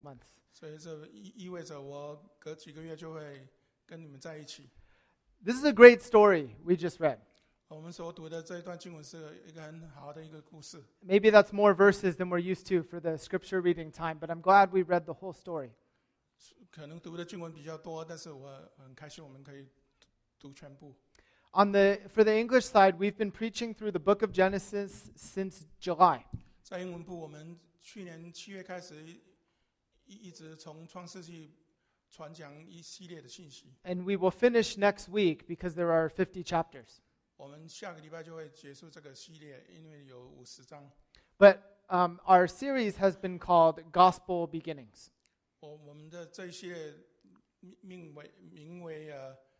months. 所以这意味着我隔几个月就会跟你们在一起。 This is a great story we just read. 我们所读的这一段经文是一个很好的一个故事。 Maybe that's more verses than we're used to for the scripture reading time, but I'm glad we read the whole story. 可能读的经文比较多，但是我很开心我们可以读全部。 For the English side, we've been preaching through the book of Genesis since July. 在英文部，我们去年7月开始，一直从创世纪传讲一系列的信息。 And we will finish next week because there are 50 chapters. 我们下个礼拜就会结束这个系列，因为有50章。 But our series has been called Gospel Beginnings. 我们的这一系列名为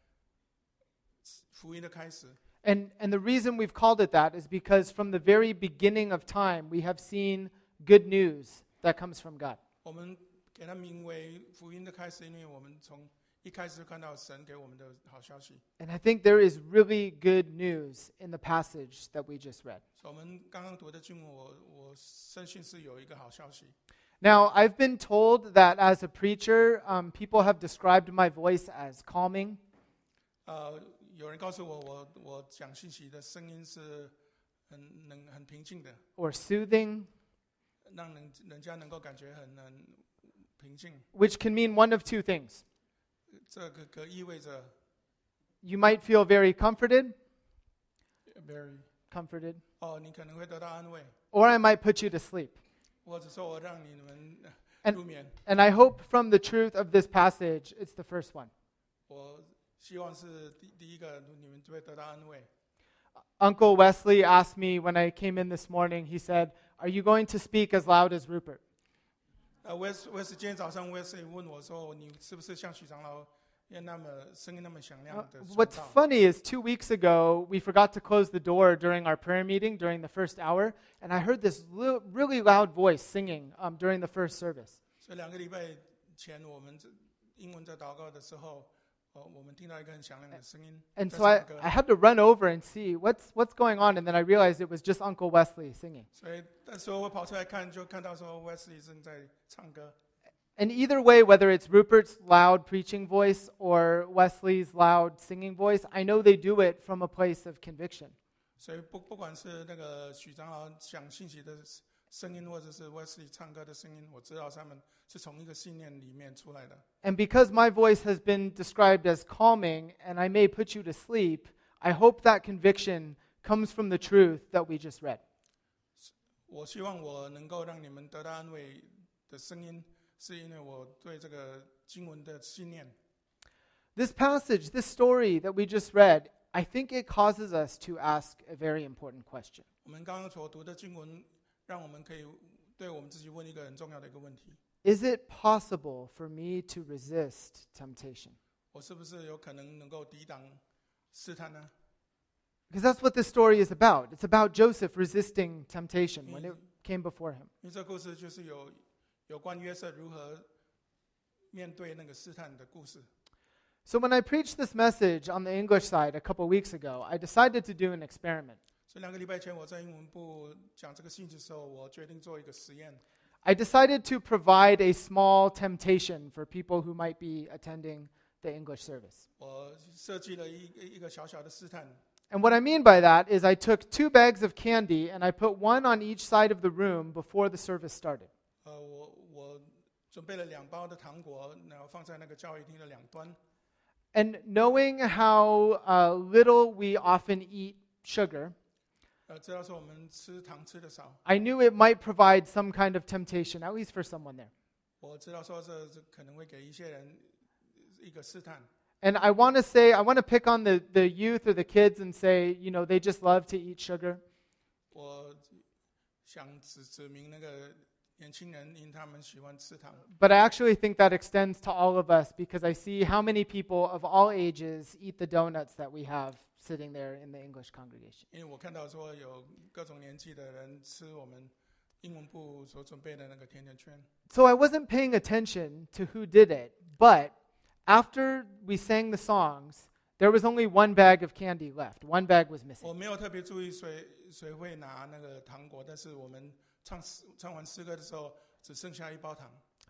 福音的开始。 And the reason we've called it that is because from the very beginning of time, we have seen good news that comes from God. 我们给它名为福音的开始，因为我们从一开始就看到神给我们的好消息。 And I think there is really good news in the passage that we just read. 所以我们刚刚读的经文，我深信是有一个好消息。 Now, I've been told that as a preacher, people have described my voice as calming. 有人告诉我讲信息的声音是很平静的， Or soothing, 让人家能够感觉很平静。 which can mean one of two things. 这个意味着 You might feel very comforted, very 你可能会得到安慰， or I might put you to sleep. 或者说我让你们 And- 入眠。 And I hope from the truth of this passage, it's the first one. 我希望是第一个，你们就会得到安慰。 Uncle Wesley asked me when I came in this morning, he said, "Are you going to speak as loud as Rupert?" Wes 今天早上 Wes 问我说，你是不是像许长老声音那么响亮的说 What's 道？ funny is 2 weeks ago, we forgot to close the door during our prayer meeting during the first hour, and I heard this really loud voice singing during the first service. 所以2个礼拜前，我们英文在祷告的时候，我们听到一个很响亮的声音。 And 在 so I 唱歌 had to run over and see what's going on, and then I realized it was just Uncle Wesley singing. 所以那时候我跑出来看，就看到说 Wesley 正在唱歌。 And either way, whether it's Rupert's loud preaching voice or Wesley's loud singing voice, I know they do it from a place of conviction. 所以不管是那个许长老讲信息的声音，或者是 Wesley 唱歌的声音，我知道他们是从一个信念里面出来的。 And because my voice has been described as calming and I may put you to sleep, I hope that conviction comes from the truth that we just read. 我希望我能够让你们得到安慰的声音，是因为我对这个经文的信念。 This passage, this story that we just read, I think it causes us to ask a very important question. 我们刚刚所读的经文，让我们可以对我们自己问一个很重要的一个问题： Is it possible for me to resist temptation? 我是不是有可能能够抵挡试探呢？ Because that's what this story is about. It's about Joseph resisting temptation when it came before him. 因为这故事就是有关约瑟如何面对那个试探的故事。 So when I preached this message on the English side a couple weeks ago, I decided to do an experiment. 所以2个礼拜前我在英文部讲这个信息的时候，我决定做一个实验。 I decided to provide a small temptation for people who might be attending the English service. 我设计了一个小小的试探。 And what I mean by that is I took 2 bags of candy and I put one on each side of the room before the service started. 我准备了2包的糖果，然后放在那个教会厅的两端。 And knowing how little we often eat sugar, 知道说我们吃糖吃的少， I knew it might provide some kind of temptation, at least for someone there. 我知道说这可能会给一些人一个试探。 And I want to pick on the youth or the kids and say, they just love to eat sugar. 我想指明那个年轻人，因他们喜欢吃糖。 But I actually think that extends to all of us because I see how many people of all ages eat the donuts that we have sitting there in the English congregation. 因为我看到说有各种年纪的人吃我们英文部所准备的那个甜甜圈。 So I wasn't paying attention to who did it, but after we sang the songs, there was only 1 bag of candy left. 1 bag was 我 missing. 没有特别注意谁会拿那个糖果，但是我们唱完诗歌的时候，只剩下1包糖。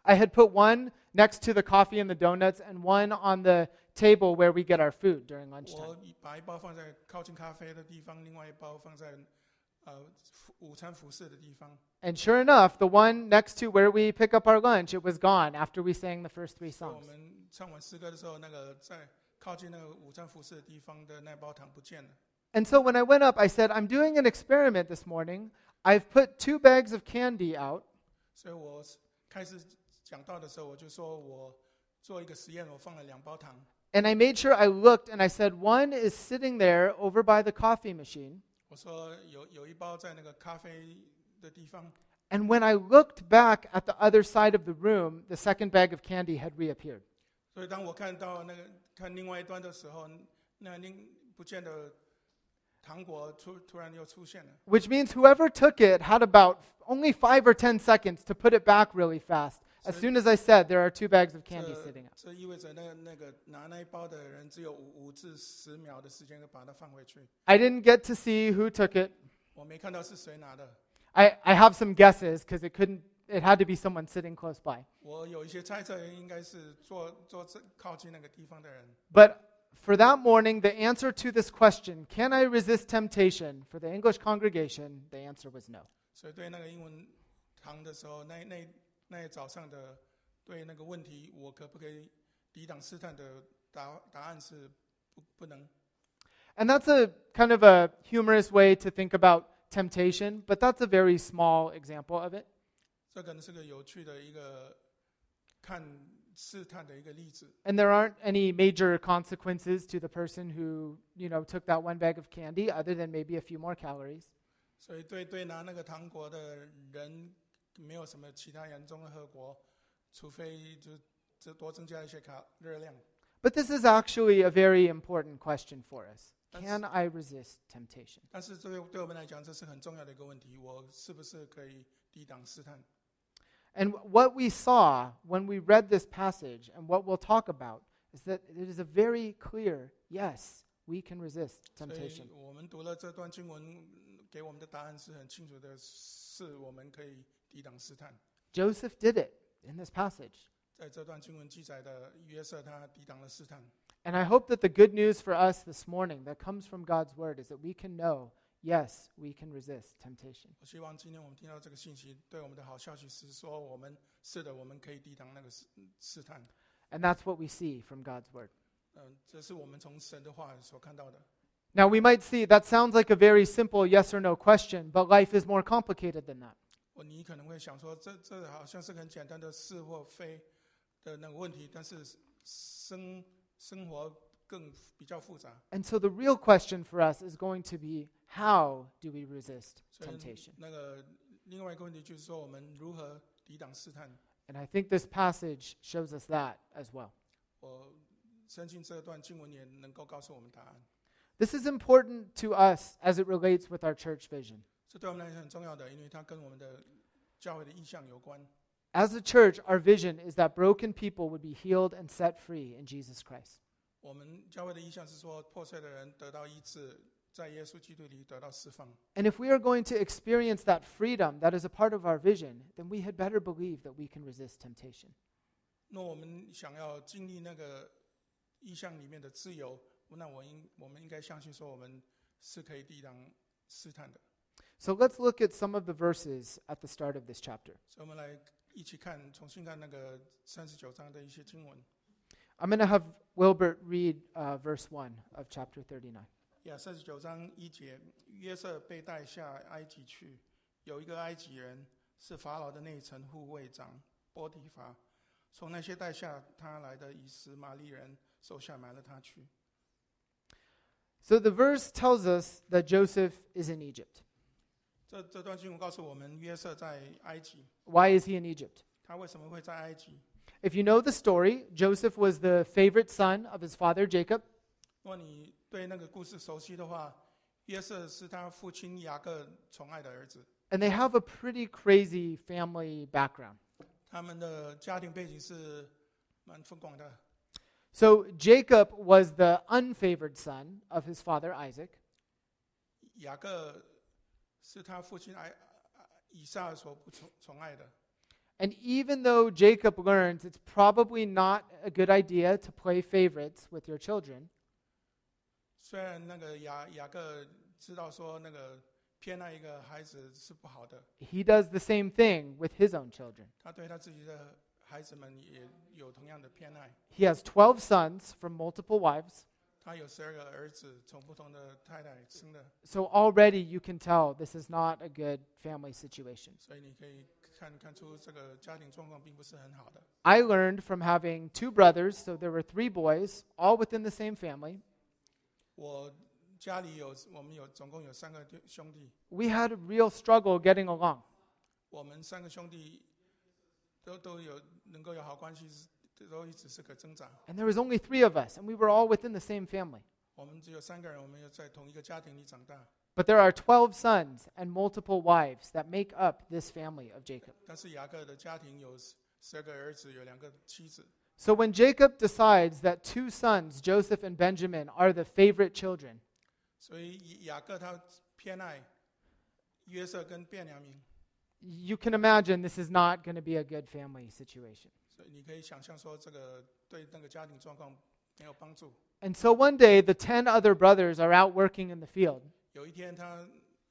I had put one next to the coffee and the donuts and one on the table where we get our food during lunchtime. 我把一包放在靠近咖啡的地方，另外一包放在午餐服饰的地方。 And sure enough, the one next to where we pick up our lunch, it was gone after we sang the first 3 所以我 songs. 们唱完诗歌的时候，那个在靠近那个午餐服饰的地方的那包糖不见了。 And so when I went up, I said, I'm doing an experiment this morning. I've put 2 bags of candy out. 所以我开始讲到的时候，我就说我做一个实验，我放了2包糖。 And I made sure I looked and I said, one is sitting there over by the coffee machine. 我说有一包在那个咖啡的地方。 And when I looked back at the other side of the room, the second bag of candy had reappeared. 所以当我看另外一端的时候，那不见的糖果突然又出现了。 Which means whoever took it had about only 5 or 10 seconds to put it back really fast. As soon as I said, there are 2 bags of candy sitting out. 这意味着那个拿那一包的人只有5至10秒的时间把它放回去。 I didn't get to see who took it. 我没看到是谁拿的。 I have some guesses because it had to be someone sitting close by. 我有一些猜测，应该是坐靠近那个地方的人。 But for that morning, the answer to this question, can I resist temptation, for the English congregation, the answer was no. 所以对那个英文堂的时候，那早上的对那个问题，我可不可以抵挡试探的答案是不能。 And that's a kind of a humorous way to think about temptation, but that's a very small example of it. 这可能是个有趣的一个看试探的一个例子。 And there aren't any major consequences to the person who, took that 1 bag of candy other than maybe a few more calories. 所以对拿那个糖果的人没有什么其他严重的后果，除非就多增加一些热量。 But this is actually a very important question for us. Can I resist temptation? 但是对我们来讲，这是很重要的一个问题，我是不是可以抵挡试探？ And what we saw when we read this passage and what we'll talk about is that it is a very clear, yes, we can resist 所 temptation. 以我们读了这段经文，给我们的答案是很清楚的，是我们可以抵挡试探。 Joseph did it in this passage. 在这段经文记载的约瑟，他抵挡了试探。 And I hope that the good news for us this morning that comes from God's word is that we can know, yes, we can resist temptation. 我希望今天我们听到这个信息，对我们的好消息是说，我们可以抵挡那个试探。 And that's what we see from God's word. 这是我们从神的话所看到的。 Now we might see that sounds like a very simple yes or no question, but life is more complicated than that. 你可能会想说，这好像是很简单的是或非的那个问题，但是生活更比较复杂。 And so the real question for us is going to be, how do we resist 所以 temptation? 那个另外一个问题就是说，我们如何抵挡试探？ And I think this passage shows us that as well. 我相信这段经文也能够告诉我们答案。 This is important to us as it relates with our church vision. 这对我们来讲很重要的，因为它跟我们的教会的意向有关。 As a church, our vision is that broken people would be healed and set free in Jesus Christ. 我们教会的意向是说，破碎的人得到医治，在耶稣基督里得到释放。 And if we are going to experience that freedom that is a part of our vision, then we had better believe that we can resist temptation. 那我们想要经历那个意向里面的自由，那我们应该相信说，我们是可以抵挡试探的。 So let's look at some of the verses at the start of this chapter. 所以我们来一起重新看那个39章的一些经文。 I'm going to have Wilbert read verse 1 of chapter 39. 39章1节，约瑟被带下埃及去，有一个埃及人是法老的内臣护卫长波提乏，从那些带下他来的以实玛利人手下买了他去。 So the verse tells us that Joseph is in Egypt. 这段经文告诉我们，约瑟在埃及。 Why is he in Egypt? 他为什么会在埃及？ If you know the story, Joseph was the favorite son of his father Jacob. 如果你对那个故事熟悉的话，约瑟是他父亲雅各宠爱的儿子。 And they have a pretty crazy family background. 他们的家庭背景是蛮疯狂的。 So Jacob was the unfavored son of his father Isaac. 雅各是他父亲以撒所不宠爱的。 And even though Jacob learns it's probably not a good idea to play favorites with your children, 虽然那个雅各知道说那个偏爱一个孩子是不好的， he does the same thing with his own children. 他对他自己的孩子们也有同样的偏爱。 He has 12 sons from multiple wives. 他有12个儿子，从不同的太太生的， So already you can tell this is not a good family situation. 所以你可以看出这个家庭状况并不是很好的。 I learned from having 2 brothers, so there were 3 boys, all within the same family. 我家里我们总共有3个兄弟， We had a real struggle getting along. 我们3个兄弟都有能够有好关系，都一直是个挣扎。 And there was only 3 of us, and we were all within the same family. 我们只有3个人，我们又在同一个家庭里长大。 But there are 12 sons and multiple wives that make up this family of Jacob. 但是雅各的家庭有12个儿子，有2个妻子。 So when Jacob decides that 2 sons, Joseph and Benjamin, are the favorite children, 所以雅各他偏爱约瑟跟便雅悯， you can imagine this is not going to be a good family situation. 所以你可以想象说这个对那个家庭状况没有帮助。 And so one day, the 10 other brothers are out working in the field. 有一天，他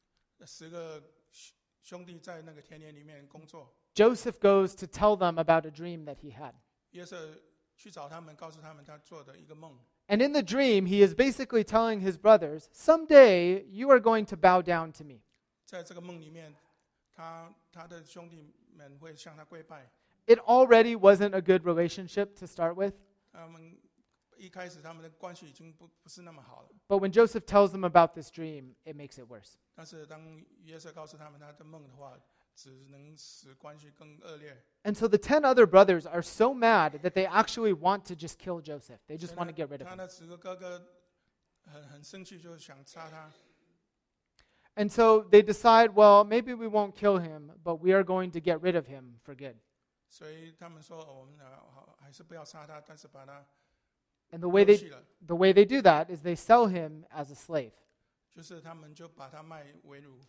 10个兄弟在那个田野里面工作， Joseph goes to tell them about a dream that he had. 约瑟去找他们，告诉他们他做的一个梦。 And in the dream, he is basically telling his brothers, someday you are going to bow down to me. 在这个梦里面，他的兄弟们会向他跪拜。 It already wasn't a good relationship to start with. 他们一开始他们的关系已经不是那么好了。 But when Joseph tells them about this dream, it makes it worse. 但是当约瑟告诉他们他的梦的话，只能使关系更恶劣。 And so the 10 other brothers are so mad that they actually want to just kill Joseph. They just want to get rid of 他 him. 那10个哥哥很生气，就想杀他。 And so they decide, well, maybe we won't kill him, but we are going to get rid of him for good. 所以他们说，我们还是不要杀他，但是把他 And the way 丢弃了， they do that is they sell him as a slave. 就是他们就把他卖为奴。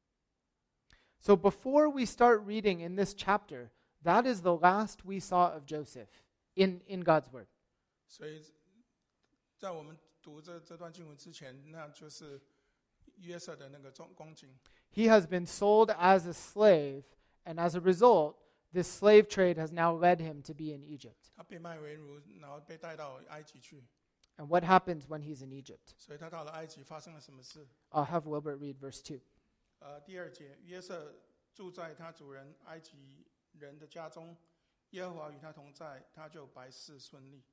So before we start reading in this chapter, that is the last we saw of Joseph in God's word. 所以在我们读这段经文之前，那就是约瑟的那个光景。 He has been sold as a slave, and as a result, this slave trade has now led him to be in Egypt. 他被卖为奴，然后被带到埃及去。 And what happens when he's in Egypt? 所以他到了埃及，发生了什么事？ I'll have Wilbert read verse 2. 第2节，约瑟住在他主人埃及人的家中，耶和华与他同在，他就百事顺利。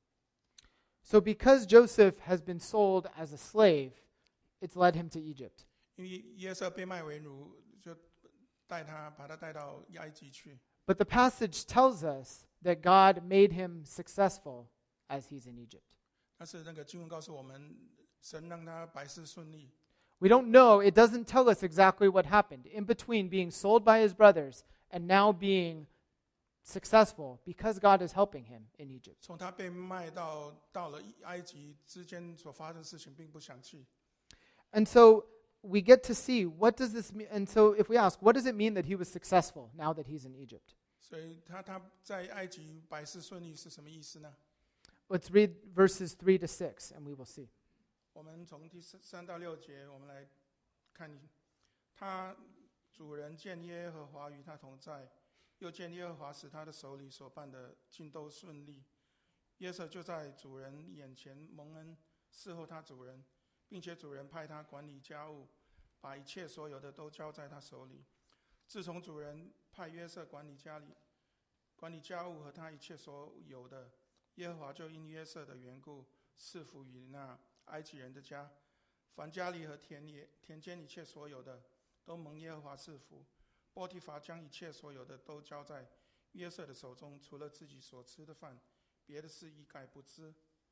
So because Joseph has been sold as a slave, it's led him to Egypt. 因为约瑟被卖为奴，就把他带到埃及去。 But the passage tells us that God made him successful as he's in Egypt. 但是那个经文告诉我们，神让他百事顺利。 We don't know, it doesn't tell us exactly what happened in between being sold by his brothers and now being successful because God is helping him in Egypt. 从他被卖到了埃及之间所发生的事情并不详细。 And so we get to see, what does this mean? And so if we ask, what does it mean that he was successful now that he's in Egypt? 所以他在埃及百事顺利是什么意思呢？ Let's read verses 3 to 6 and we will see. 我们从第3到6节，我们来看。他主人见耶和华与他同在，又见耶和华使他的手里所办的尽都顺利。约瑟就在主人眼前蒙恩，伺候他主人，并且主人派他管理家务，把一切所有的都交在他手里。自从主人派约瑟管理家务和他一切所有的，耶和华就因约瑟的缘故赐福于那埃及人的家，凡家里和田间一切所有的，都蒙耶和华赐福。波提乏将一切所有的都交在约瑟的手中，除了自己所吃的饭，别的事一概不知。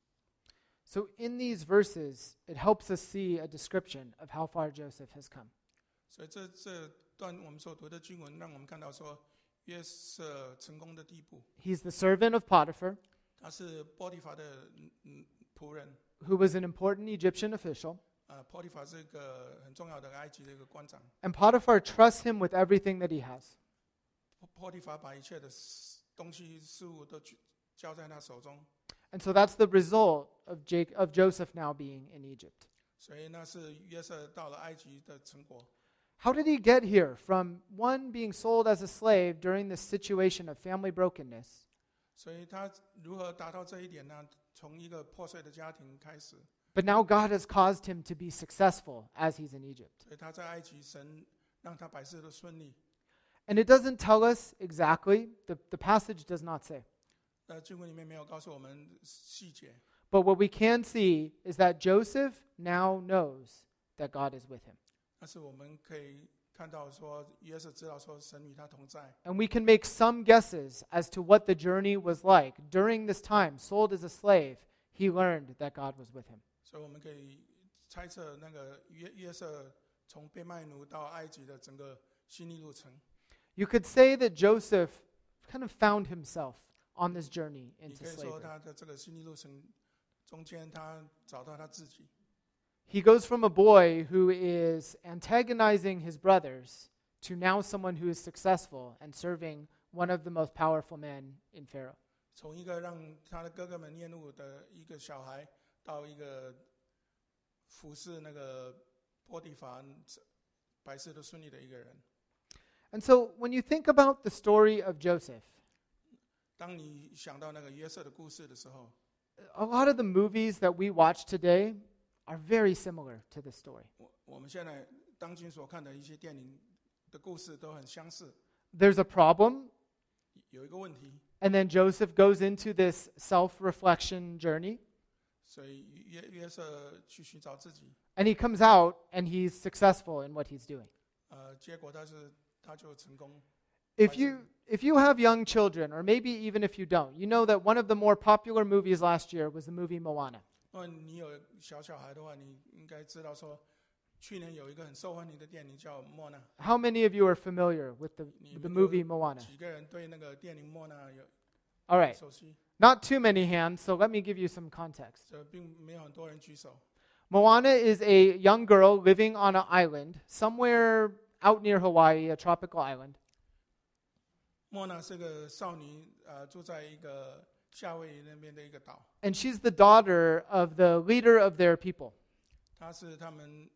So in these verses, it helps us see a description of how far Joseph has come. 所以这段我们所读的经文，让我们看到说约瑟成功的地步。 He's the servant of Potiphar, 他是波提乏的仆人。 who was an important Egyptian official. 波提乏是一个很重要的埃及的一个官长。 And Potiphar trusts him with everything that he has. 波提乏把一切的东西事物都交在他手中， And so that's the result of Joseph now being in Egypt. 所以那是约瑟到了埃及的成果。 How did he get here from one being sold as a slave during this situation of family brokenness, 所以他如何达到这一点呢？从一个破碎的家庭开始， but now God has caused him to be successful as he's in Egypt? 所以他在埃及，神让他百事都顺利。 And it doesn't tell us exactly, the passage does not say. 经文里面没有告诉我们细节， But what we can see is that Joseph now knows that God is with him. 但是我们可以看到说，约瑟知道说神与他同在， And we can make some guesses as to what the journey was like. During this time, sold as a slave, he learned that God was with him. 所以我们可以猜测那个约瑟从被卖奴到埃及的整个心理路程。 You could say that Joseph kind of found himself on this journey 你 into 可以说 slavery. 他的这个心理路程中间，他找到他自己。 He goes from a boy who is antagonizing his brothers to now someone who is successful and serving one of the most powerful men in Pharaoh. 从一个让他的哥哥们厌恶的一个小孩，到一个服侍那个波提乏百事都顺利的一个人。 And so when you think about the story of Joseph, 当你想到那个约瑟的故事的时候， a lot of the movies that we watch today are very similar to this story. 我们现在当今所看的一些电影的故事都很相似。 There's a problem, 有一个问题， and then Joseph goes into this self-reflection journey, 所以约瑟去寻找自己， and he comes out and he's successful in what he's doing. 结果他就成功。 If you have young children, or maybe even if you don't, you know that one of the more popular movies last year was the movie Moana. 如果你有小孩的话，你应该知道说，去年有一个很受欢迎的电影叫《莫娜》。 How many of you are familiar with the movie Moana? 几个人对那个电影《莫娜》有 All right, 熟悉？ not too many hands, so let me give you some context. 并没有很多人举手。 Moana is a young girl living on an island somewhere out near Hawaii, a tropical island. 莫娜是个少女，住在一个夏威夷那边的一个岛。 And she's the daughter of the leader of their people. 她是他们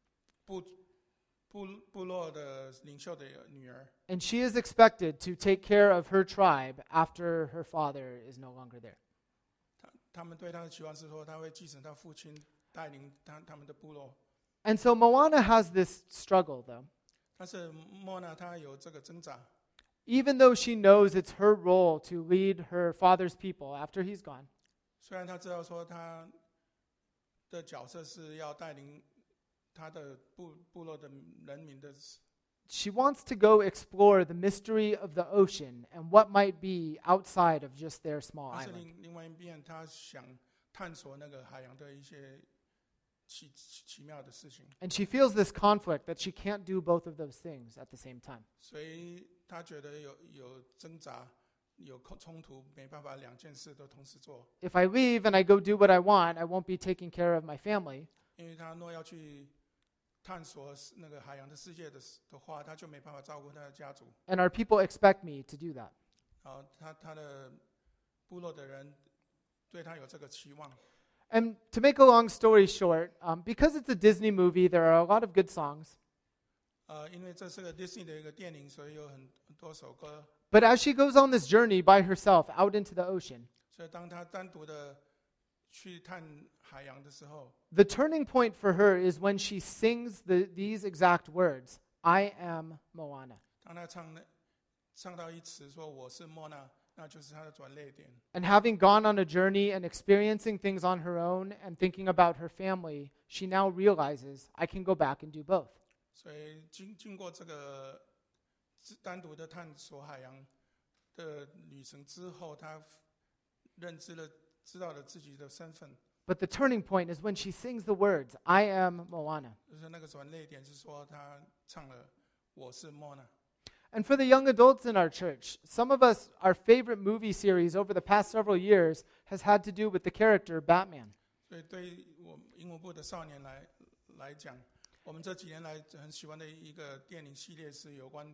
部落的领袖的女儿。 And she is expected to take care of her tribe after her father is no longer there. 他们对她的期望是说，她会继承她父亲带领他们的部落。 And so Moana has this struggle, though. 但是莫娜她有这个挣扎， Even though she knows it's her role to lead her father's people after he's gone, 虽然她知道说她的角色是要带领她的部落的人民的， she wants to go explore the mystery of the ocean and what might be outside of just their small 但是 island. 另外一边，她想探索那个海洋的一些奇妙的事情， And she feels this conflict that she can't do both of those things at the same time. 所以她觉得有挣扎，有冲突，没办法两件事都同时做。 If I leave and I go do what I want, I won't be taking care of my family. 因为她若要去探索那个海洋的世界的话，她就没办法照顾她的家族。 And our people expect me to do that. 她的部落的人对她有这个期望。 And to make a long story short, because it's a Disney movie, there are a lot of good songs. 因为这是个 Disney 的一个电影，所以有很多首歌。 But as she goes on this journey by herself out into the ocean, 所以当她单独的去探海洋的时候， the turning point for her is when she sings these exact words, I am Moana. 当她唱到一词说我是莫娜，那就是她的转捩点。 And having gone on a journey and experiencing things on her own and thinking about her family, she now realizes I can go back and do both. 所以经过这个单独的探索海洋的旅程之后，她知道了自己的身份。 But the turning point is when she sings the words, I am Moana. 就是那个转捩点是说她唱了我是莫娜。 And for the young adults in our church, some of us, our favorite movie series over the past several years has had to do with the character Batman. 所以对于我们英文部的少年来讲，我们这几年来很喜欢的一个电影系列是有关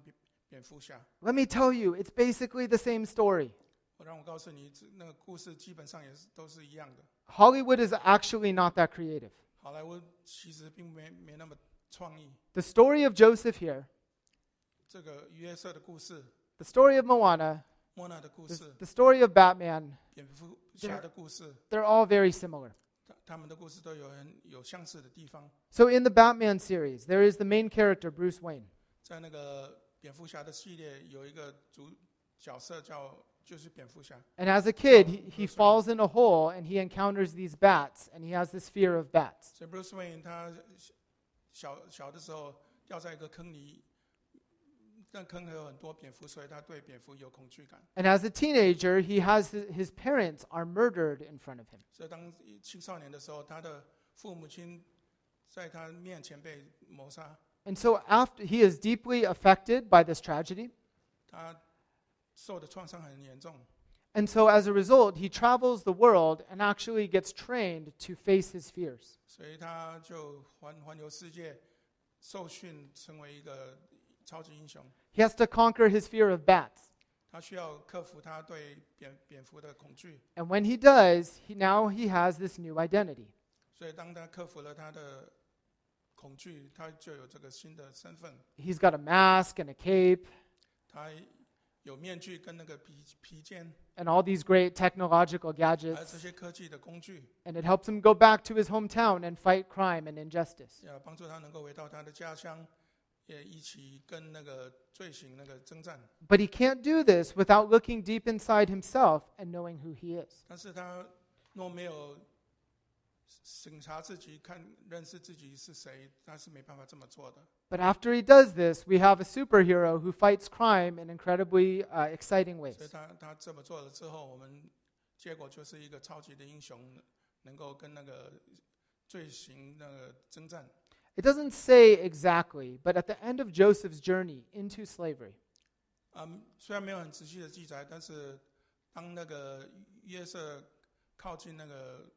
蝙蝠侠。 Let me tell you, it's basically the same story. 让我告诉你，那个故事基本上都是一样的。 Hollywood is actually not that creative. 好莱坞其实并没那么创意。 The story of Joseph here, 这个约瑟的故事， the story of Moana, 莫娜的故事， the story of Batman, 蝙蝠侠的故事， they're all very similar. 他们的故事都有相似的地方。 So in the Batman series, there is the main character, Bruce Wayne. 在那个蝙蝠侠的系列，有一个主角色就是蝙蝠侠。 And as a kid, he falls in a hole and he encounters these bats and he has this fear of bats. 所以 Bruce Wayne 他小的时候掉在一个坑里，那坑有很多蝙蝠，所以他对蝙蝠有恐惧感。 And as a teenager, he has his parents are murdered in front of him. 所以当青少年的时候，他的父母亲在他面前被谋杀， And so after he is deeply affected by this tragedy. 他受的创伤很严重。 And so as a result, he travels the world and actually gets trained to face his fears. 所以他就环游世界，受训成为一个超级英雄。 He has to conquer his fear of bats. 他需要克服他对蝙蝠的恐惧。 And when he does, now he has this new identity. 所以当他克服了他的恐惧，他就有这个新的身份。 He's got a mask and a cape 他有面具跟那个皮肩， and all these great technological 还有 gadgets. 这些科技的工具， And it helps him go back to his hometown and fight crime and injustice. 要帮助他能够回到他的家乡，也一起跟那个罪行那个征战。 But he can't do this without looking deep inside himself and knowing who he is. 但是他若没有审查自己、认识自己是谁，他是没办法这么做的。 But after he does this, we have a superhero who fights crime in incredibly exciting 所以 ways. 他这么做了之后，我们结果就是一个超级的英雄，能够跟那个罪行那个征战。 It doesn't say exactly, but at the end of Joseph's journey into slavery, 虽然没有很仔细的记载，但是当那个约瑟靠近那个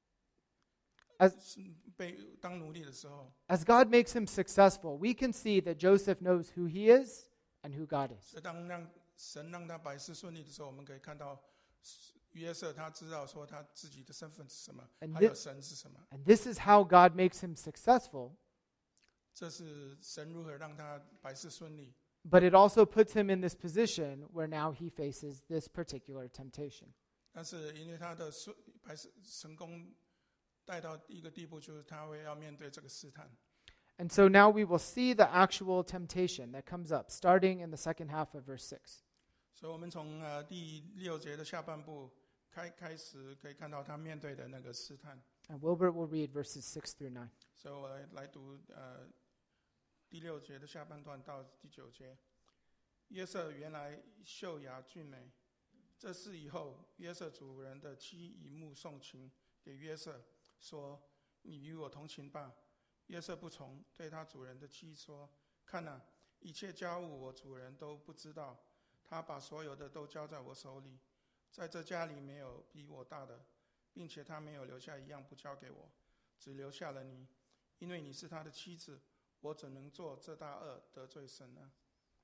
as, 被当奴隶的时候， as God makes him successful, we can see that Joseph knows who he is and who God is. 所以当神让他百事顺利的时候，我们可以看到约瑟他知道说他自己的身份是什么， And 还有神是什么。 And this is how God makes him successful, 这是神如何让他百事顺利。 but it also puts him in this position where now he faces this particular temptation. 但是因为他的百事成功带到一个地步，就是他会要面对这个试探。 And so now we will see the actual temptation that comes up, starting in the second half of verse 6. 所以我们从第6节的下半部开始，可以看到他面对的那个试探。 And Wilbert will read verses 6 through 9. 所以我来读第6节的下半段到第9节。约瑟原来秀雅俊美，这事以后，约瑟主人的妻以目送情给约瑟，说：“你与我同情吧。”约瑟不从，对他主人的妻说：“看哪，一切家务我主人都不知道，他把所有的都交在我手里，在这家里没有比我大的，并且他没有留下一样不交给我，只留下了你，因为你是他的妻子，我怎能做这大恶得罪神呢？”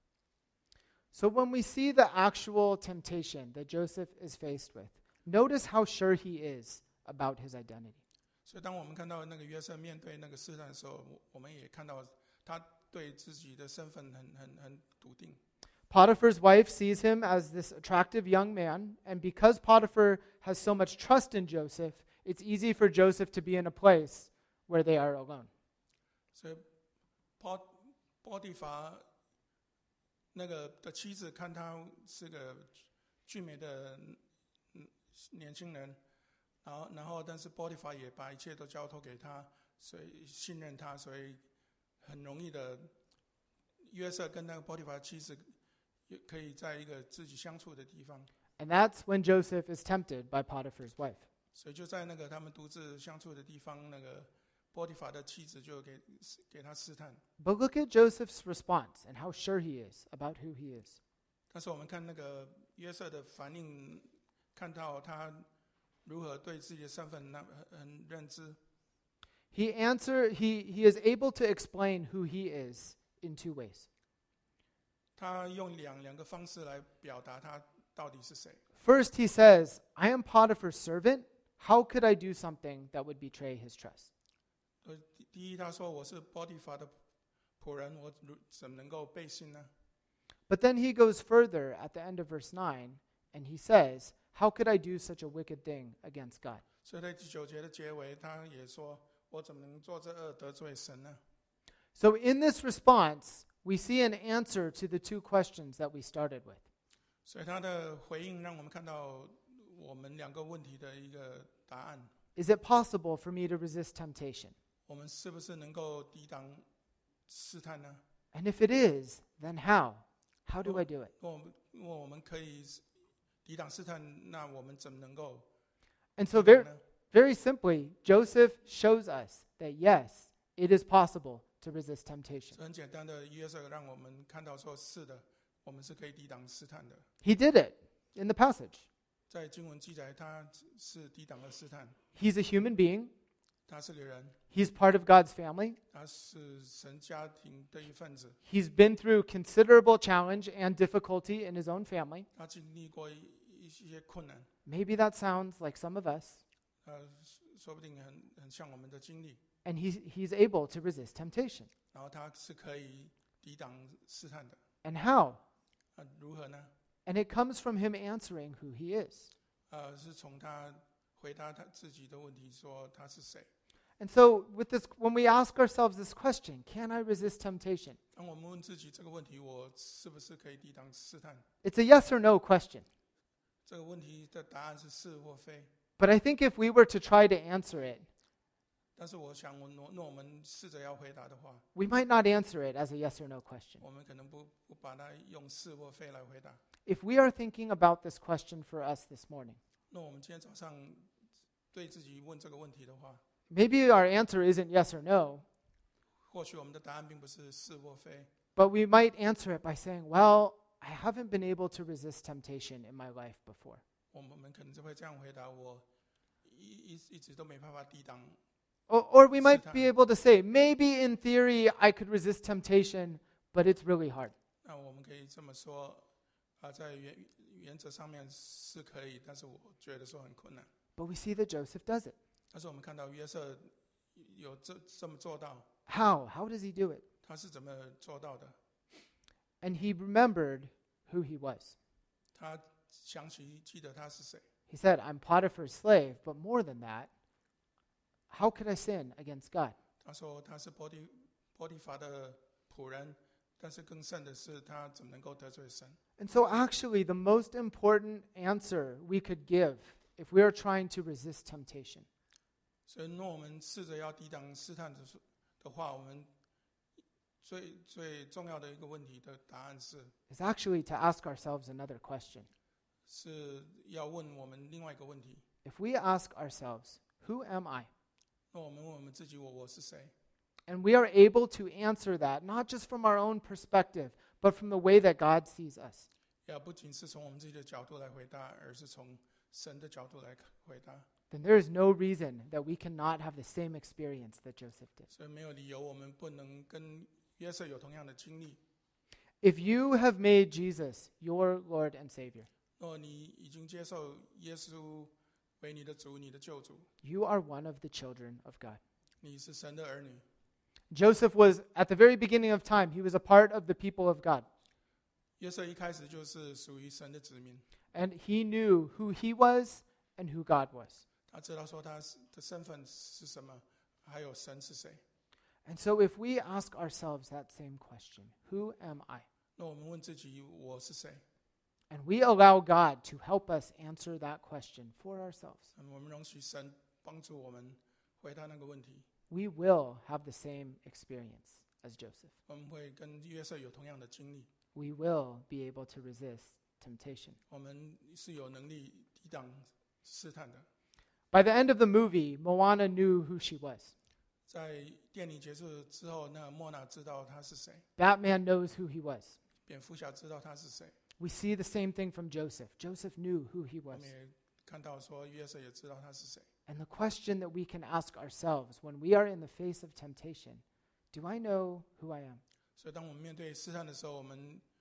So when we see the actual temptation that Joseph is faced with, notice how sure he is about his identity. 所以当我们看到那个约瑟面对那个试探的时候，我们也看到他对自己的身份很笃定。 Potiphar's wife sees him as this attractive young man, and because Potiphar has so much trust in Joseph, it's easy for Joseph to be in a place where they are alone. 所以波提乏那个的妻子看他是个俊美的年轻人，然后但是波提乏也把一切都交托给他，所以信任他，所以很容易的约瑟跟那个波提乏的妻子可以在一个自己相处的地方。 And that's when Joseph is tempted by Potiphar's wife. 所以就在那个他们独自相处的地方，那个波提乏的妻子就给他试探。 But look at Joseph's response and how sure he is about who he is. 但是我们看那个约瑟的反应，看到他如何对自己的身份很认知。 He is able to explain who he is in two ways. 他用两个方式来表达他到底是谁。 First, he says, I am Potiphar's servant. How could I do something that would betray his trust? 第一，他说我是波提乏的仆人，我怎么能够背信呢？ But then he goes further at the end of verse 9, and he says, How could I do such a wicked thing against God? 所以在第9节的结尾，他也说：“我怎么能做这恶得罪神呢？” So in this response, we see an answer to the two questions that we started with. 所以他的回应让我们看到我们2个问题的一个答案。 Is it possible for me to resist temptation? 我们是不是能够抵挡试探呢？ And if it is, then how? How do I do it? 如果我们可以抵挡试探，那我们怎么能够 And so 抵挡呢？ very simply, Joseph shows us that yes, it is possible to resist temptation. 很简单的，约瑟让我们看到说，是的，我们是可以抵挡试探的。 He did it in the passage. 在经文记载，他是抵挡了试探， He's a human being. 他是个人， He's part of God's family. 他是神家庭的一份子， He's been through considerable challenge and difficulty in his own family. 他经历过一些困难， Maybe that sounds like some of us. 说不定很像我们的经历。 And he's able to resist temptation. 然后他是可以抵挡试探的。 And how? 如何呢？ And it comes from him answering who he is. 是从他回答他自己的问题，说他是谁。 And so with this, when we ask ourselves this question, can I resist temptation? 当我们问自己这个问题，我是不是可以抵挡试探？ It's a yes or no question. 这个问题的答案是是或非。 But I think if we were to try to answer it, 但是我想，若我们试着要回答的话， we might not answer it as a yes or no question. 我们可能不把它用是或非来回答。 If we are thinking about this question for us this morning, 那我们今天早上对自己问这个问题的话， maybe our answer isn't yes or no, 或许我们的答案并不是是或非， but we might answer it by saying, well, I haven't been able to resist temptation in my life before. 我们可能就会这样回答：我一直都没办法抵挡。 Or we might be able to say, maybe in theory I could resist temptation, but it's really hard. 那我们可以这么说在原则上面是可以，但是我觉得说很困难。 But we see that Joseph does it. 但是我们看到约瑟有这么做到， How? How does he do it? 他是怎么做到的？ And he remembered who he was. 他详细记得他是谁。 He said, I'm Potiphar's slave, but more than that, how could I sin against God? 他说他是波提乏的仆人，但是更甚的是，他怎么能够得罪神？ And so actually the most important answer we could give if we are trying to resist temptation 所以，若我们试着要抵挡试探的话，我们最重要的一个问题的答案是 is actually to ask ourselves another question. 是要问我们另外一个问题。 If we ask ourselves, who am I? 那我们问我们自己，我是谁？ And we are able to answer that, not just from our own perspective, but from the way that God sees us. 也不仅是从我们自己的角度来回答，而是从神的角度来回答。 Then there is no reason that we cannot have the same experience that Joseph did. 所以没有理由我们不能跟约瑟有同样的经历。 If you have made Jesus your Lord and Savior, 若你已经接受耶稣为你的主、你的救主， you are one of the children of God. 你是神的儿女。 Joseph was, at the very beginning of time, he was a part of the people of God. 约瑟一开始就是属于神的子民， And he knew who he was and who God was. 他知道说他的身份是什么，还有神是谁。 And so if we ask ourselves that same question, who am I? 那我们问自己，我是谁？ And we allow God to help us answer that question for ourselves, 我们容许神帮助我们回答那个问题， we will have the same experience as Joseph. 我们会跟约瑟有同样的经历， We will be able to resist temptation. 我们是有能力抵挡试探的。 By the end of the movie, Moana knew who she was. 在电影结束之后，那莫娜知道他是谁， Batman knows who he was. 蝙蝠侠知道他是谁， We see the same thing from Joseph. Joseph knew who he 我 was. 们也看到说约瑟也知道他是谁。 And the question that we can ask ourselves when we are in the face of temptation, do I know who I am? 所以当我们面对试探的时候，我们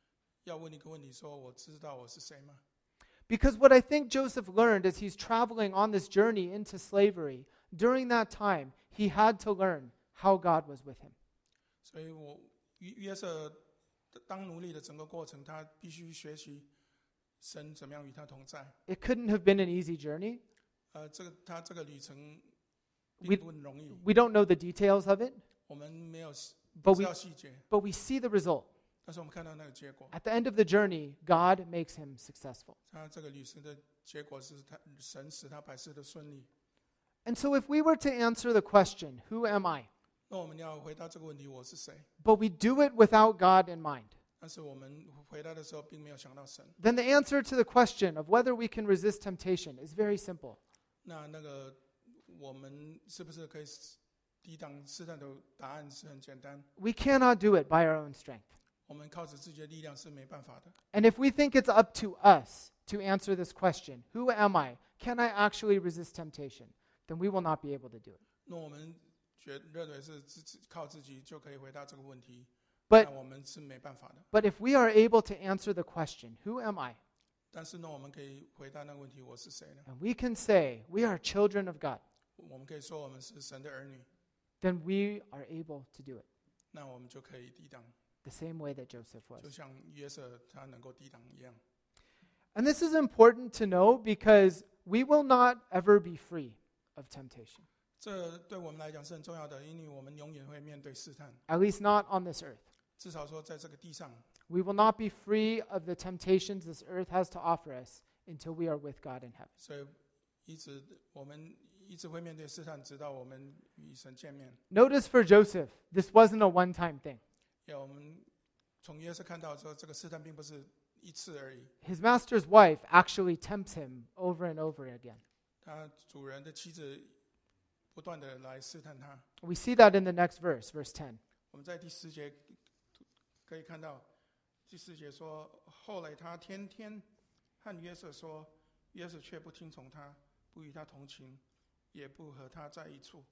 要问一个问题：说我知道我是谁吗？ Because what I think Joseph learned as he's traveling on this journey into slavery, during that time, he had to learn how God was with him. 所以约瑟当奴隶的整个过程，他必须学习神怎么样与他同在。 It couldn't have been an easy journey. 他这个旅程 We 并不容易， we don't know the details of it, 我们没有 but 不知 we 道细节， but we see the result. 但是我们看到那个结果。 At the end of the journey, God makes him successful. 他这个旅程的结果是神使他百事的顺利。 And so if we were to answer the question, who am I? 那我们要回答这个问题：我是谁？ But we do it without God in mind. 但是我们回答的时候，并没有想到神。 Then the answer to the question of whether we can resist temptation is very simple. 那个我们是不是可以抵挡试探的答案是很简单， We cannot do it by our own strength. 我们靠着自己的力量是没办法的。 And if we think it's up to us to answer this question, who am I? Can I actually resist temptation? Then we will not be able to do it. 那我们认为是靠自己就可以回答这个问题， But 那我们是没办法的。 but if we are able to answer the question, who am I? 但是呢，我们可以回答那个问题：我是谁呢？ And we can say we are children of God. 我们可以说我们是神的儿女， Then we are able to do it 那我们就可以抵挡， the same way that Joseph 就 was. 像约瑟他能够抵挡一样。 And this is important to know because we will not ever be free of temptation, 这对我们来讲是很重要的，因为我们永远会面对试探， at least not on this earth. 至少说在这个地上， We will not be free of the temptations this earth has to offer us until we are with God in heaven. 所以我们一直会面对试探，直到我们与神见面。 Notice for Joseph, this wasn't a one-time thing. 我们从约瑟看到说，这个试探并不是一次而已， His master's wife actually tempts him over and over again. 他主人的妻子不断的来试探他。 We see that in the next verse, verse 10. 我们在第10节可以看到，第4节说，后来他天天和约瑟说，约瑟却不听从他，不与他同情，也不和他在一处。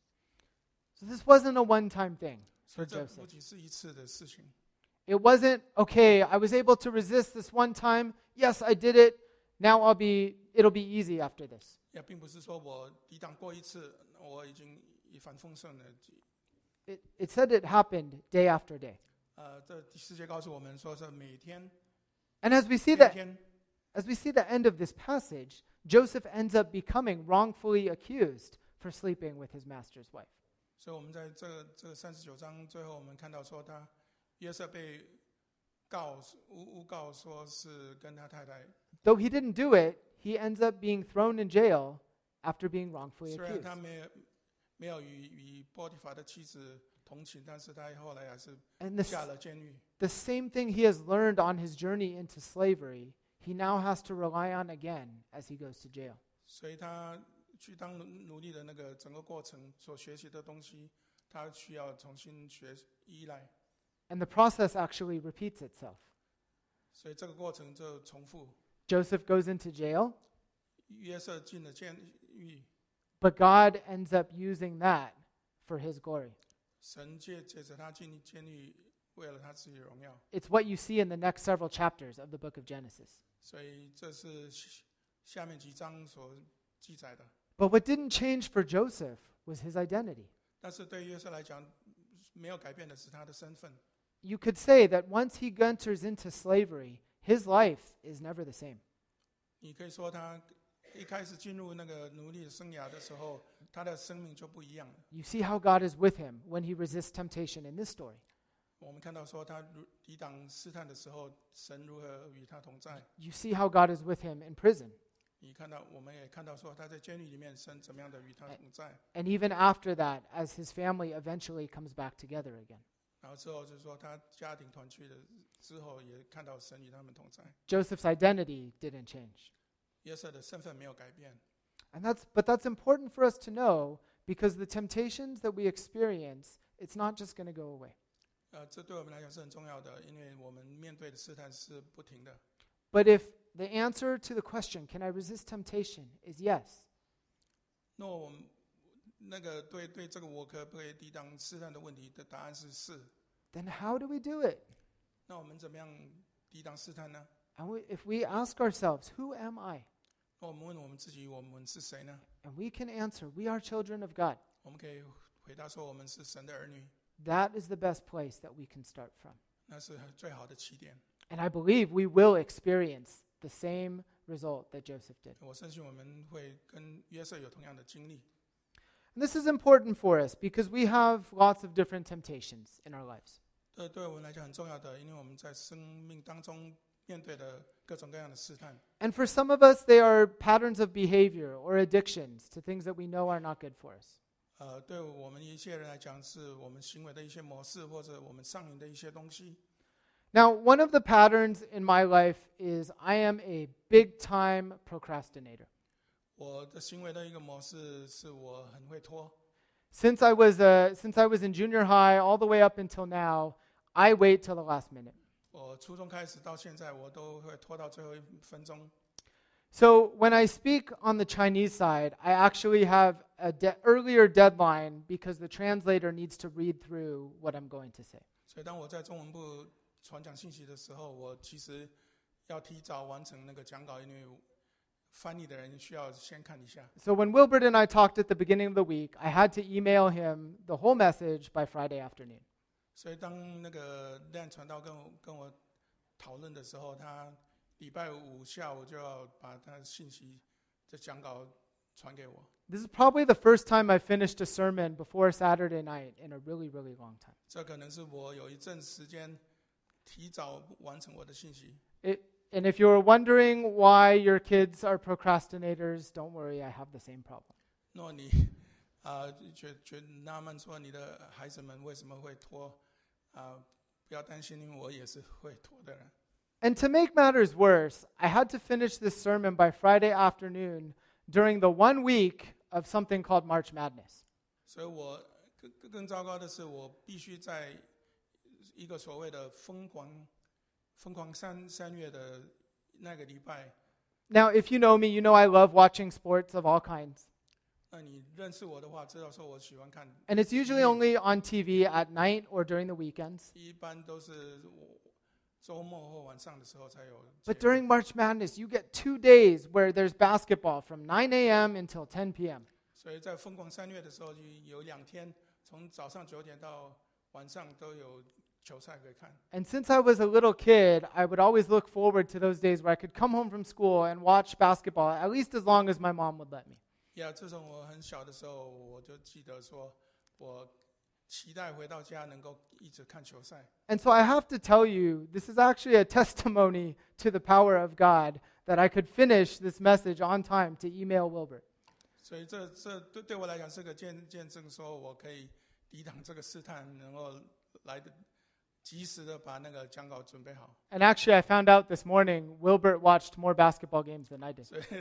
So this wasn't a one-time thing 所 for 以这不 Joseph. 仅是一次的事情， It wasn't, okay, I was able to resist this one time. Yes, I did it. Now it'll be easy after this. 也并不是说我抵挡过一次，我已经一帆风顺了。 It said it happened day after day. 这第4节告诉我们说，是每天 And as we see 天 that, 天 as we see the end of this passage, Joseph ends up becoming wrongfully accused for sleeping with his master's wife. 所以我们在这个39章最后，我们看到说约瑟被诬告说是跟他太太， Though he didn't do it, he ends up being thrown in jail after being wrongfully 虽然 accused. 他没有与波提乏的妻子同情，但是他后来还是 And 下了监狱。 the same thing he has learned on his journey into slavery, he now has to rely on again as he goes to jail. 所以他去当奴隶的那个整个过程所学习的东西，他需要重新依赖， And the process actually repeats itself. 所以这个过程就重复。 Joseph goes into jail, 约瑟进了监狱， but God ends up using that for his glory. 神借着他进监狱，为了他自己的荣耀。 It's what you see in the next several chapters of the book of Genesis. 所以这是下面几章所记载的。 But what didn't change for Joseph was his identity. 但是对约瑟来讲，没有改变的是他的身份。 You could say that once he enters into slavery, his life is never the same. 你可以说他一开始进入那个奴隶的生涯的时候，他的生命就不一样了。 You see how God is with him when he resists temptation in this story. 我们看到说他抵挡试探的时候，神如何与他同在。 You see how God is with him in prison. 我们也看到说他在监狱里面，神怎么样的与他同在。 And even after that, as his family eventually comes back together again. 然后之后就是说他家庭团聚的之后，也看到神与他们同在。 Joseph's identity didn't change. 约瑟的身份没有改变。 But that's important for us to know because the temptations that we experience, it's not just going to go away. 这对我们来讲是很重要的，因为我们面对的试探是不停的。 But if the answer to the question, can I resist temptation, is yes, 那我们那个对这个我可不可以抵挡试探的问题的答案是是。 then how do we do it? 那我们怎么样抵挡试探呢？ And if we ask ourselves, who am I? 那我们问我们自己，我们是谁呢？ And we can answer, we are children of God. 我们可以回答说，我们是神的儿女， That is the best place that we can start from. 那是最好的起点。 And I believe we will experience the same result that Joseph did. 我相信我们会跟约瑟有同样的经历。 And this is important for us because we have lots of different temptations in our lives. 对我们来讲很重要的，因为我们在生命当中面对的各种各样的试探。 And for some of us, they are patterns of behavior or addictions to things that we know are not good for us. 对我们一些人来讲，是我们行为的一些模式，或者我们上瘾的一些东西。 Now, one of the patterns in my life is I am a big-time procrastinator. 我的行为的一个模式是我很会拖。 Since I was in junior high all the way up until now, I wait till the last minute. 我初中开始到现在，我都会拖到最后1分钟。 So when I speak on the Chinese side, I actually have an earlier deadline because the translator needs to read through what I'm going to say. 所以当我在中文部传讲信息的时候，我其实要提早完成那个讲稿，因为翻译的人需要先看一下。 So when Wilbert and I talked at the beginning of the week, I had to email him the whole message by Friday afternoon. 所以当那个亮传道跟我讨论的时候，他礼拜五下午就要把他的信息的讲稿传给我。 This is probably the first time I finished a sermon before Saturday night in a really, really long time. 这可能是我有一阵时间提早完成我的信息。 And if you're wondering why your kids are procrastinators, don't worry, I have the same problem. 若你觉纳闷说你的孩子们为什么会拖不要担心，因为我也是会拖的人。 And to make matters worse, I had to finish this sermon by Friday afternoon during the 1 week of something called March Madness. 所以我更糟糕的是，我必须在一个所谓的疯狂三月的那个礼拜。 Now, if you know me, you know I love watching sports of all kinds. 那你认识我的话，知道说我喜欢看， And it's usually only on TV at night or during the weekends. 一般都是周末或晚上的时候才有节目。 But during March Madness, you get 2 days where there's basketball from 9 a.m. until 10 p.m. 所以在疯狂三月的时候，就有2天，从早上9点到晚上都有球赛可以看。 And since I was a little kid, I would always look forward to those days where I could come home from school and watch basketball, at least as long as my mom would let me. 自从我很小的时候，我就记得说，我期待回到家能够一直看球赛。 And so I have to tell you, this is actually a testimony to the power of God that I could finish this message on time to email Wilbert. 所以这对我来讲是个见证，说我可以抵挡这个试探，能够来得及时的把那个讲稿准备好。 And actually, I found out this morning, Wilbert watched more basketball games than I did. 所以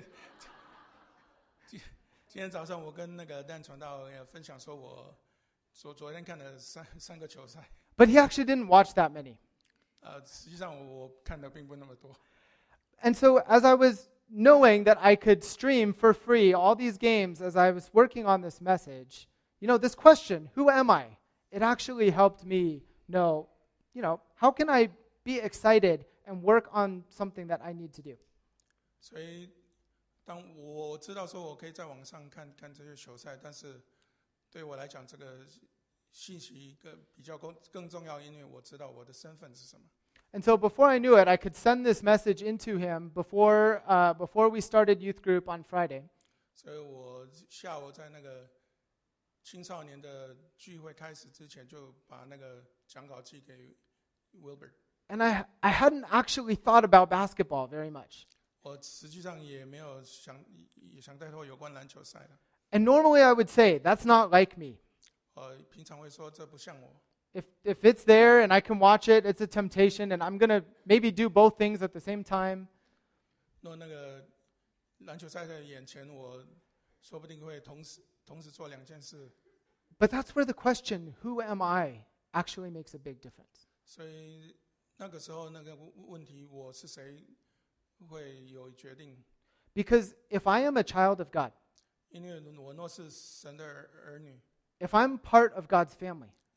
今天早上我跟那个Dan传道分享说，我昨天看了三个球赛。 But he actually didn't watch that many. 实际上我看的并不那么多。 And so as I was knowing that I could stream for free all these games as I was working on this message, this question, who am I? It actually helped me know, how can I be excited and work on something that I need to do? 所以当我知道说我可以在网上看这些球赛，但是对我来讲，这个信息比较更重要，因为我知道我的身份是什么。 And so before I knew it, I could send this message into him before we started youth group on Friday. 所以我下午在那个青少年的聚会开始之前，就把那个讲稿寄给 Wilbert。 And I hadn't actually thought about basketball very much. 我实际上也没有想太多有关篮球赛的。 And normally I would say, that's not like me. 平常会说这不像我。 If it's there and I can watch it, it's a temptation, and I'm going to maybe do both things at the same time. 若那个篮球赛在眼前，我说不定会同时做2件事。 But that's where the question, who am I, actually makes a big difference. 所以那个时候那个问题，我是谁，会有决定。 Because if I am a child of God, 因为我若是神的儿女， if I'm part of God's family,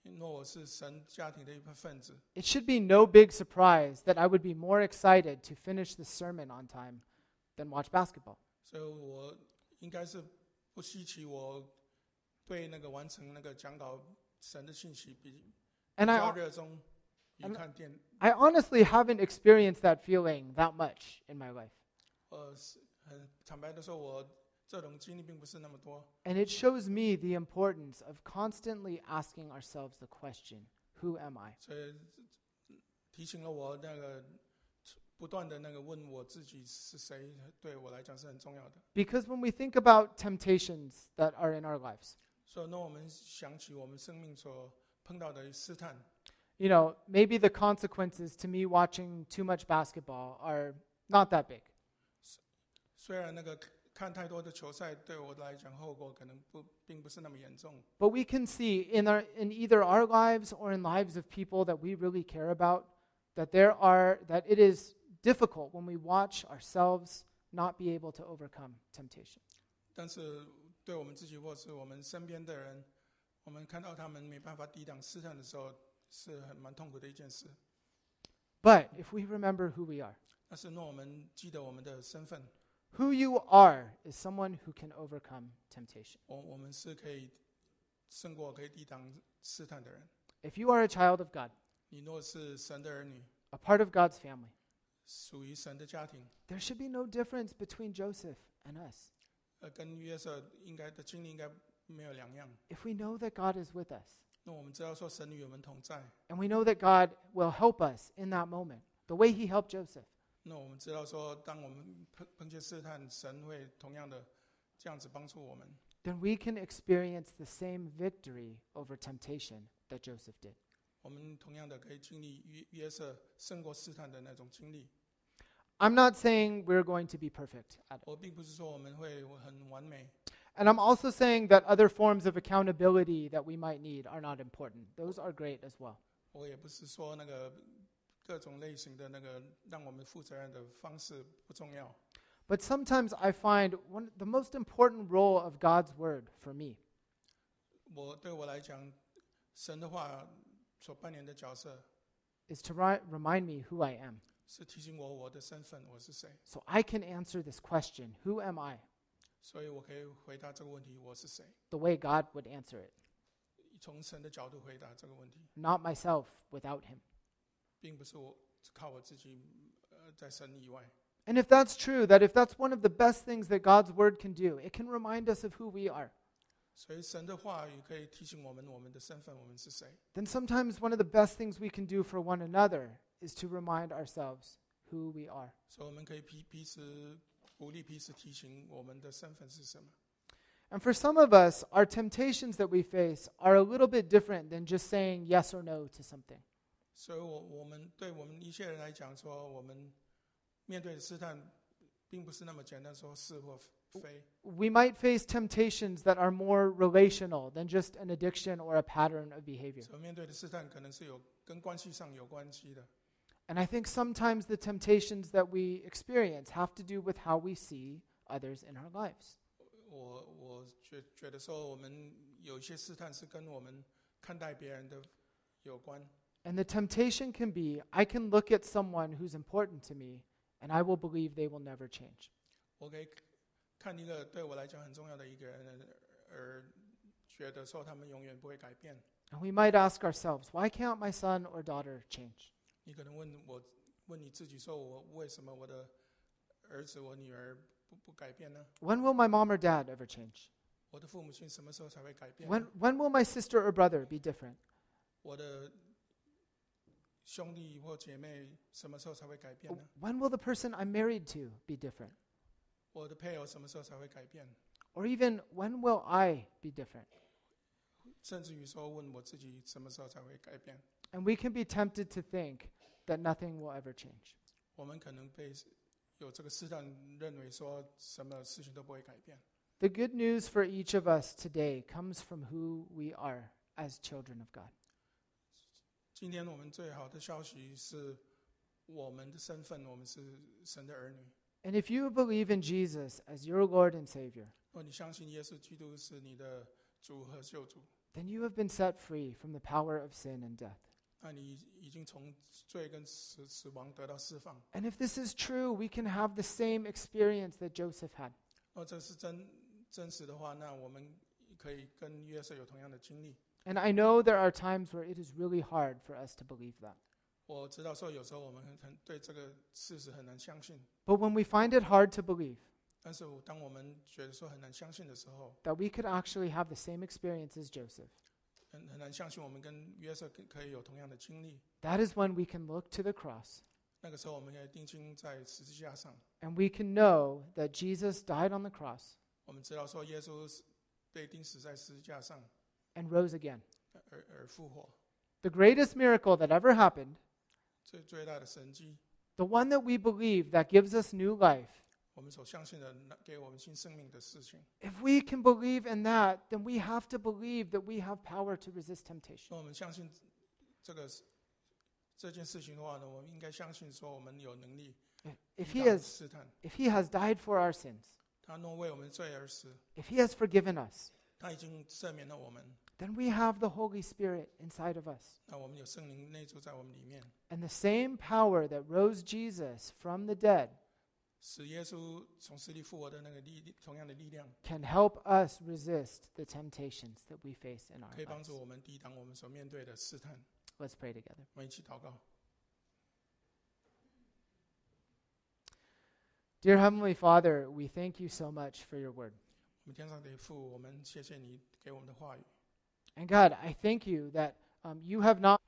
若我是神家庭的一份子， it should be no big surprise that I would be more excited to finish the sermon on time than watch basketball. 所以我应该是不稀奇，我对那个完成那个讲稿神的信息比 And 较 I 热衷于看电。 honestly haven't experienced that feeling that much in my life. 很坦白的说，我这种经历并不是那么多。 And it shows me the importance of constantly asking ourselves the question, who am I? 所以提醒了我那个不断的那个问我自己是谁，对我来讲是很重要的。 Because when we think about temptations that are in our lives, 所以呢，我们想起我们生命所碰到的试探， you know, maybe the consequences to me watching too much basketball are not that big. 虽然那个看太多的球赛对我来讲后果可能并不是那么严重， But we can see in either our lives or in lives of people that we really care about that it is difficult when we watch ourselves not be able to overcome temptation. 但是对我们自己或是我们身边的人，我们看到他们没办法抵挡试探的时候，是蛮痛苦的一件事。 But if we remember who we are, 但是若我们记得我们的身份， who you are is someone who can overcome temptation. 我们是可以胜过可以抵挡试探的人。 If you are a child of God, 你若是神的儿女， a part of God's family, 属于神的家庭， there should be no difference between Joseph and us. 跟约瑟应该的经历应该没有两样。 If we know that God is with us, 那我们知道说神与我们同在， and we know that God will help us in that moment, the way he helped Joseph, 那我们知道说，当我们碰见试探，神会同样的这样子帮助我们。 then we can experience the same victory over temptation that Joseph did. 我们同样的可以经历约瑟胜过试探的那种经历。 I'm not saying we're going to be perfect at it. 我并不是说我们会很完美， And I'm also saying that other forms of accountability that we might need are not important. Those are great as well. 我也不是说那个各种类型的那个让我们负责任的方式不重要。 But sometimes I find the most important role of God's word for me 对我来讲，神的话所扮演的角色 is to remind me who I am, 是提醒我的身份，我是谁， so I can answer this question, who am I, 所以我可以回答这个问题，我是谁， the way God would answer it, 从神的角度回答这个问题， not myself without him. 并不是我靠我自己，在神以外。 And if that's true, that if that's one of the best things that God's word can do, it can remind us of who we are. 所以神的话语可以提醒我们的身份，我们是谁。 Then sometimes one of the best things we can do for one another is to remind ourselves who we are. 所以我们可以彼此鼓励，彼此提醒我们的身份是什么。 And for some of us, our temptations that we face are a little bit different than just saying yes or no to something. 所以我们对我们一些人来讲说，我们面对的试探，并不是那么简单说是或非。 We might face temptations that are more relational than just an addiction or a pattern of behavior. 所以面对的试探可能是跟关系上有关系的。 And I think sometimes the temptations that we experience have to do with how we see others in our lives. 我觉得说，我们有一些试探是跟我们看待别人的有关。 And the temptation can be, I can look at someone who's important to me, and I will believe they will never change. 我可以看一个对我来讲很重要的一个人，而觉得说他们永远不会改变。 And we might ask ourselves, why can't my son or daughter change? 你可能问你自己说，我为什么我的儿子、我女儿不改变呢？ When will my mom or dad ever change? 我的父母亲什么时候才会改变呢？ When will my sister or brother be different? 我的兄弟或姐妹什么时候才会改变呢？ When will the person I'm married to be different? 我的配偶什么时候才会改变？ Or even, when will I be different? 甚至于说问我自己什么时候才会改变？ And we can be tempted to think that nothing will ever change. 我们可能有这个试探，认为说什么事情都不会改变。 The good news for each of us today comes from who we are as children of God. 今天我们最好的消息是我们的身份，我们是神的儿女。 And if you believe in Jesus as your Lord and Savior, 若你相信耶稣基督是你的主和救主， then you have been set free from the power of sin and death. 那你已经从罪跟死亡得到释放。 And if this is true, we can have the same experience that Joseph had. 若这是真实的话，那我们可以跟约瑟有同样的经历。 And I know there are times where it is really hard for us to believe that. 我知道说有时候我们很对这个事实很难相信， But when we find it hard to believe 但是当我们觉得说很难相信的时候， that we could actually have the same experience as Joseph, 很难相信我们跟约瑟可以有同样的经历。 that is when we can look to the cross 那个时候，我们可以定睛在十字架上， and we can know that Jesus died on the cross 我们知道说耶稣被钉死在十字架上， and rose again. 而复活。 The greatest miracle that ever happened, 最大的神迹， the one that we believe that gives us new life. 我们所相信的给我们新生命的事情。 If we can believe in that, then we have to believe that we have power to resist temptation. 那我们相信这件事情的话呢，我们应该相信说我们有能力 If 抵 he 挡 has, 试探。 if he has died for our sins, 他若为我们罪而死， if he has forgiven us, 他已经赦免了我们。 then we have the Holy Spirit inside of us. 那我们有圣灵内住在我们里面， And the same power that rose Jesus from the dead 使耶稣从死里复活的那个同样的力量， can help us resist the temptations that we face in our 可以帮 lives. 助我们抵挡我们所面对的试探。 Let's pray together. 我们一起祷告。 Dear Heavenly Father, we thank you so much for your word. 我们天上的父，我们谢谢你给我们的话语。 And God, I thank you that you have not